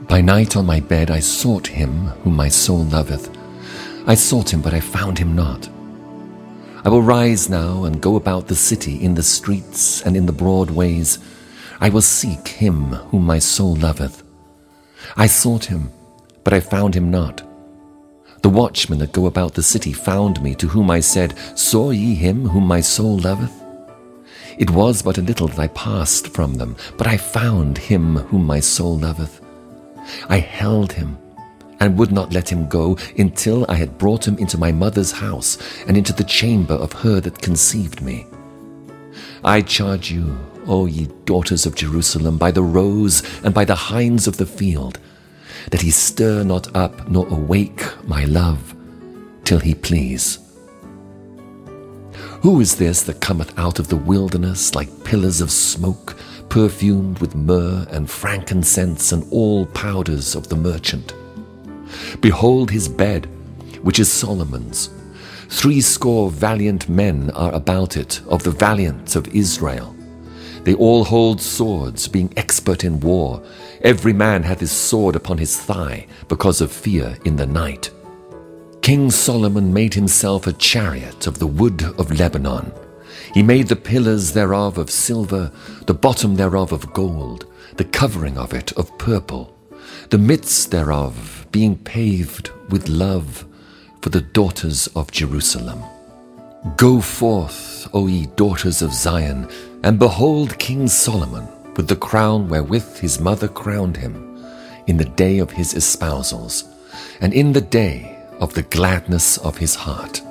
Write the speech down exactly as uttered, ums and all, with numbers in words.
By night on my bed I sought him whom my soul loveth. I sought him, but I found him not. I will rise now and go about the city, in the streets and in the broad ways. I will seek him whom my soul loveth. I sought him, but I found him not. The watchmen that go about the city found me, to whom I said, Saw ye him whom my soul loveth? It was but a little that I passed from them, but I found him whom my soul loveth. I held him, and would not let him go, until I had brought him into my mother's house, and into the chamber of her that conceived me. I charge you, O ye daughters of Jerusalem, by the roes and by the hinds of the field, that he stir not up nor awake my love, till he please. Who is this that cometh out of the wilderness like pillars of smoke, perfumed with myrrh and frankincense and all powders of the merchant? Behold his bed, which is Solomon's. Threescore valiant men are about it, of the valiant of Israel. They all hold swords, being expert in war. Every man hath his sword upon his thigh, because of fear in the night. King Solomon made himself a chariot of the wood of Lebanon. He made the pillars thereof of silver, the bottom thereof of gold, the covering of it of purple, the midst thereof being paved with love for the daughters of Jerusalem. Go forth, O ye daughters of Zion, and behold King Solomon, with the crown wherewith his mother crowned him, in the day of his espousals, and in the day of the gladness of his heart.